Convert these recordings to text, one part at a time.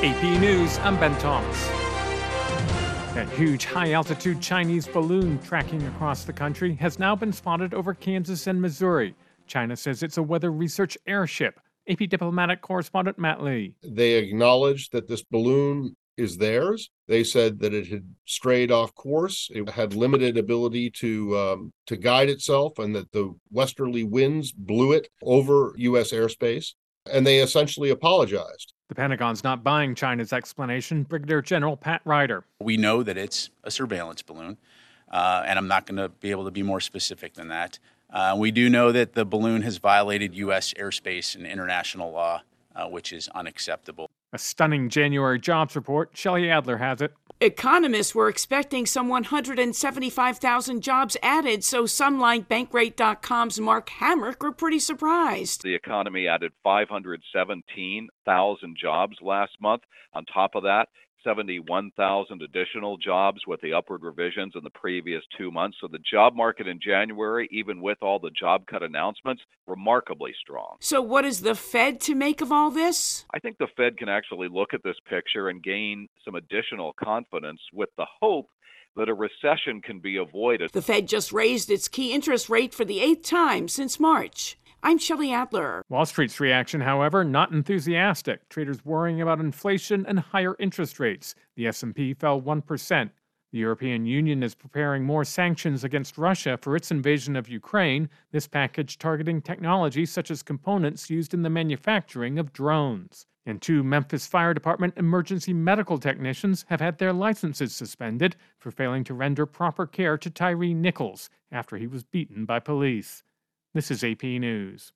AP News, I'm Ben Thomas. That huge high-altitude Chinese balloon tracking across the country has now been spotted over Kansas and Missouri. China says it's a weather research airship. AP diplomatic correspondent Matt Lee. They acknowledged that this balloon is theirs. They said that it had strayed off course. It had limited ability to guide itself, and that the westerly winds blew it over U.S. airspace. And they essentially apologized. The Pentagon's not buying China's explanation. Brigadier General Pat Ryder. We know that it's a surveillance balloon, and I'm not going to be able to be more specific than that. We do know that the balloon has violated U.S. airspace and international law, which is unacceptable. A stunning January jobs report. Shelley Adler has it. Economists were expecting some 175,000 jobs added, so some like Bankrate.com's Mark Hamrick were pretty surprised. The economy added 517,000 jobs last month. On top of that, 71,000 additional jobs with the upward revisions in the previous 2 months. So the job market in January, even with all the job cut announcements, remarkably strong. So what is the Fed to make of all this? I think the Fed can actually look at this picture and gain some additional confidence with the hope that a recession can be avoided. The Fed just raised its key interest rate for the 8th time since March. I'm Shelley Adler. Wall Street's reaction, however, not enthusiastic. Traders worrying about inflation and higher interest rates. The S&P fell 1%. The European Union is preparing more sanctions against Russia for its invasion of Ukraine, this package targeting technology such as components used in the manufacturing of drones. And 2 Memphis Fire Department emergency medical technicians have had their licenses suspended for failing to render proper care to Tyree Nichols after he was beaten by police. This is AP News.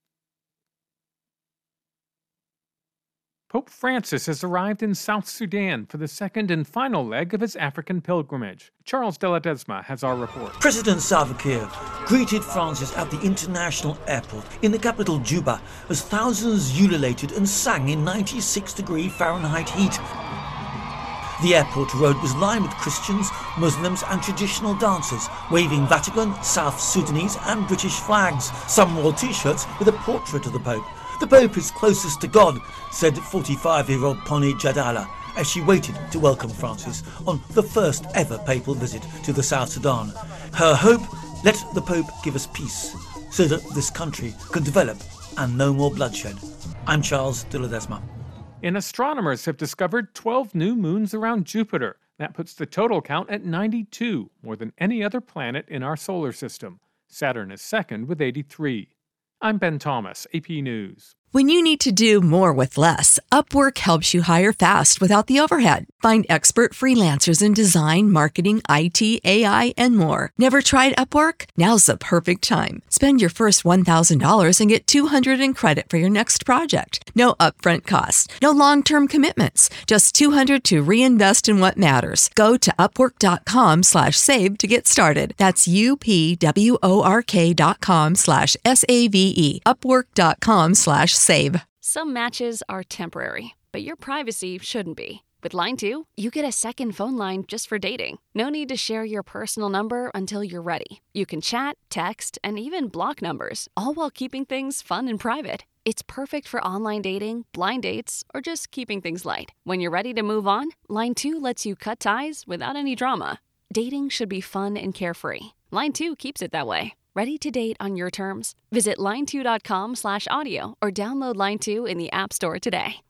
Pope Francis has arrived in South Sudan for the second and final leg of his African pilgrimage. Charles de Ledesma has our report. President Salva Kiir greeted Francis at the international airport in the capital Juba as thousands ululated and sang in 96-degree Fahrenheit heat. The airport road was lined with Christians, Muslims and traditional dancers, waving Vatican, South Sudanese and British flags. Some wore t-shirts with a portrait of the Pope. The Pope is closest to God, said 45-year-old Poni Jadala, as she waited to welcome Francis on the first ever papal visit to the South Sudan. Her hope, let the Pope give us peace, so that this country can develop and no more bloodshed. I'm Charles de Ledesma. And astronomers have discovered 12 new moons around Jupiter. That puts the total count at 92, more than any other planet in our solar system. Saturn is second with 83. I'm Ben Thomas, AP News. When you need to do more with less, Upwork helps you hire fast without the overhead. Find expert freelancers in design, marketing, IT, AI, and more. Never tried Upwork? Now's the perfect time. Spend your first $1,000 and get $200 in credit for your next project. No upfront costs, no long-term commitments, just $200 to reinvest in what matters. Go to upwork.com/save to get started. That's upwork.com/SAVE. Upwork.com/save. Some matches are temporary, but your privacy shouldn't be. With Line 2, you get a second phone line just for dating. No need to share your personal number until you're ready. You can chat, text, and even block numbers, all while keeping things fun and private. It's perfect for online dating, blind dates, or just keeping things light. When you're ready to move on, Line 2 lets you cut ties without any drama. Dating should be fun and carefree. Line 2 keeps it that way. Ready to date on your terms? Visit line2.com/audio or download Line 2 in the App Store today.